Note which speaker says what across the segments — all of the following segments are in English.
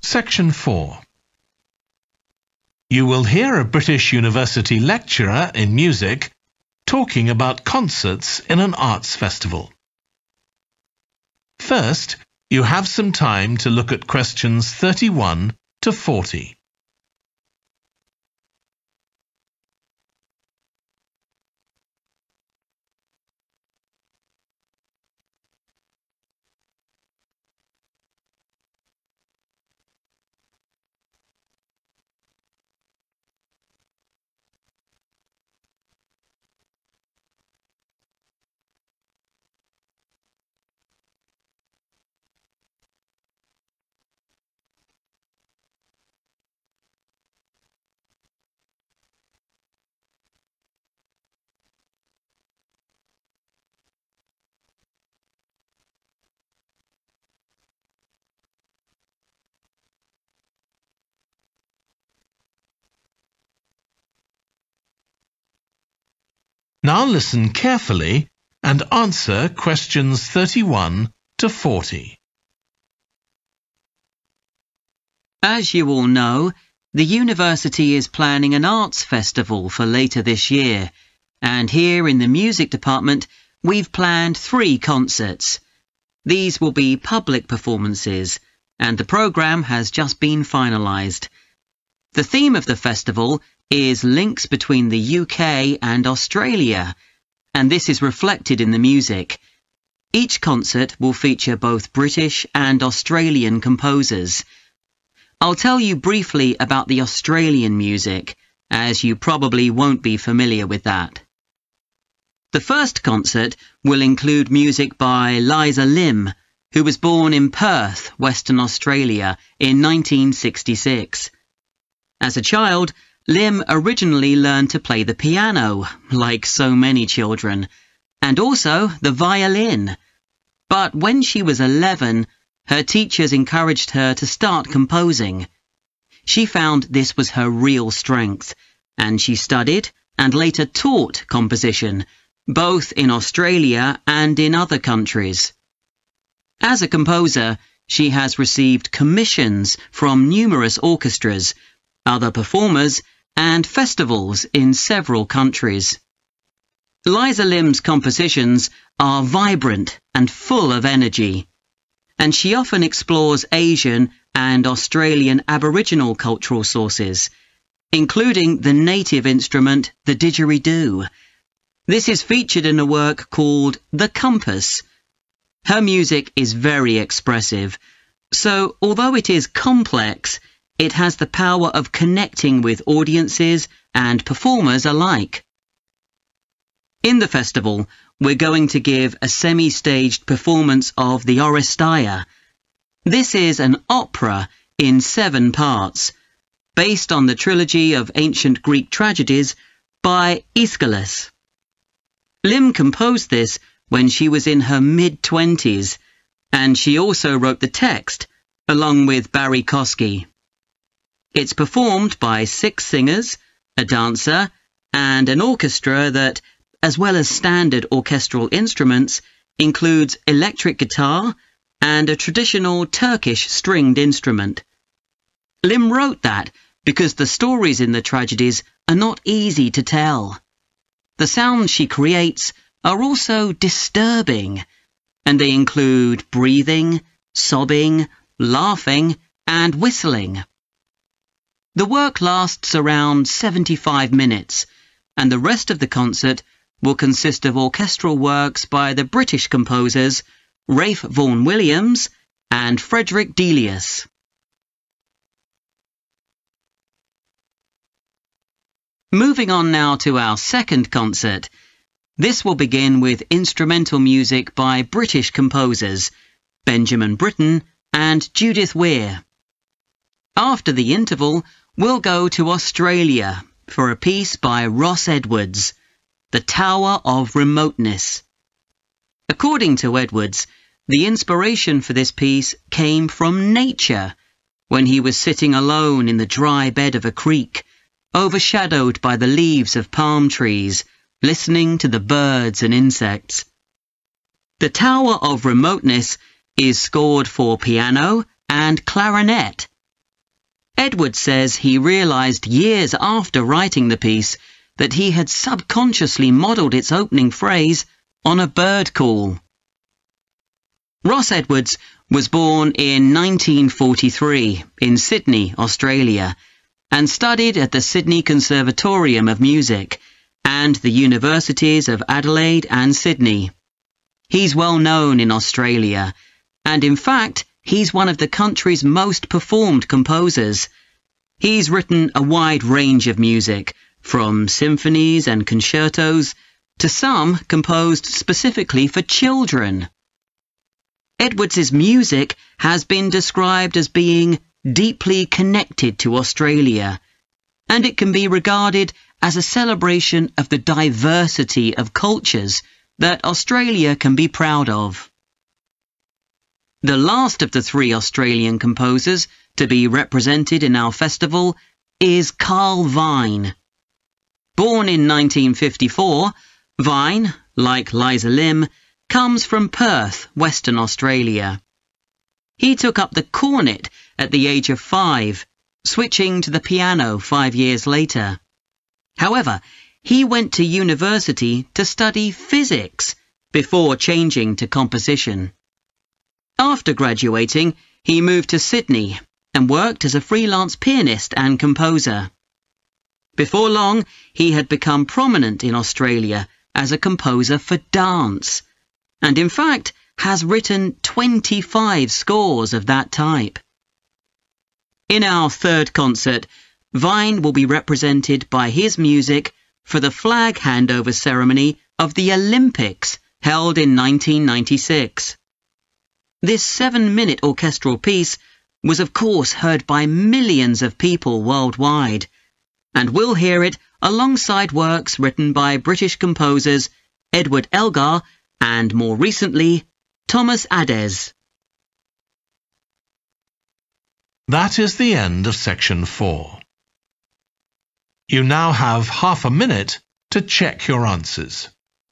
Speaker 1: Section 4. You will hear a British University lecturer in music talking about concerts in an arts festival. First, you have some time to look at questions 31 to 40. Now listen carefully and answer questions 31 to 40.
Speaker 2: As you all know, the university is planning an arts festival for later this year, and here in the music department we've planned 3 concerts. These will be public performances, and the programme has just been finalised. The theme of the festival is links between the UK and Australia, and this is reflected in the music. Each concert will feature both British and Australian composers. I'll tell you briefly about the Australian music, as you probably won't be familiar with that. The first concert will include music by Liza Lim, who was born in Perth, Western Australia, in 1966. As a child, Lim originally learned to play the piano, like so many children, and also the violin. But when she was 11, her teachers encouraged her to start composing. She found this was her real strength, and she studied and later taught composition, both in Australia and in other countries. As a composer, she has received commissions from numerous orchestras, other performers, and festivals in several countries. Liza Lim's compositions are vibrant and full of energy, and she often explores Asian and Australian Aboriginal cultural sources, including the native instrument, the didgeridoo. This is featured in a work called The Compass. Her music is very expressive, so although it is complex, it has the power of connecting with audiences and performers alike. In the festival, we're going to give a semi-staged performance of the Oresteia. This is an opera in 7 parts, based on the trilogy of ancient Greek tragedies by Aeschylus. Lim composed this when she was in her mid-20s, and she also wrote the text, along with Barry Kosky. It's performed by 6 singers, a dancer, and an orchestra that, as well as standard orchestral instruments, includes electric guitar and a traditional Turkish stringed instrument. Lim wrote that because the stories in the tragedies are not easy to tell. The sounds she creates are also disturbing, and they include breathing, sobbing, laughing, and whistling. The work lasts around 75 minutes, and the rest of the concert will consist of orchestral works by the British composers Ralph Vaughan Williams and Frederick Delius. Moving on now to our second concert. This will begin with instrumental music by British composers Benjamin Britten and Judith Weir. After the interval, we'll go to Australia for a piece by Ross Edwards, The Tower of Remoteness. According to Edwards, the inspiration for this piece came from nature, when he was sitting alone in the dry bed of a creek, overshadowed by the leaves of palm trees, listening to the birds and insects. The Tower of Remoteness is scored for piano and clarinet, Edwards says he realised years after writing the piece that he had subconsciously modelled its opening phrase on a bird call. Ross Edwards was born in 1943 in Sydney, Australia, and studied at the Sydney Conservatorium of Music and the Universities of Adelaide and Sydney. He's well known in Australia, and in fact, he's one of the country's most performed composers. He's written a wide range of music, from symphonies and concertos to some composed specifically for children. Edwards's music has been described as being deeply connected to Australia, and it can be regarded as a celebration of the diversity of cultures that Australia can be proud of. The last of the three Australian composers to be represented in our festival is Carl Vine. Born in 1954, Vine, like Liza Lim, comes from Perth, Western Australia. He took up the cornet at the age of 5, switching to the piano 5 years later. However, he went to university to study physics before changing to composition. After graduating, he moved to Sydney and worked as a freelance pianist and composer. Before long, he had become prominent in Australia as a composer for dance, and in fact has written 25 scores of that type. In our third concert, Vine will be represented by his music for the flag handover ceremony of the Olympics held in 1996. This 7-minute orchestral piece was of course heard by millions of people worldwide, and we'll hear it alongside works written by British composers Edward Elgar and, more recently, Thomas Adès.
Speaker 1: That is the end of section 4. You now have half a minute to check your answers.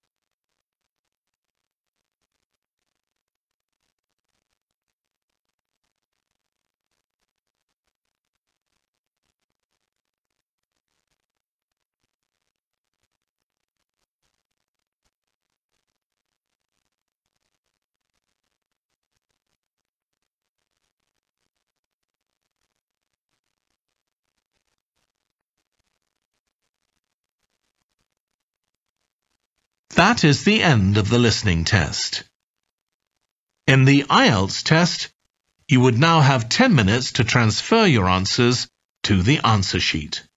Speaker 1: That is the end of the listening test. In the IELTS test, you would now have 10 minutes to transfer your answers to the answer sheet.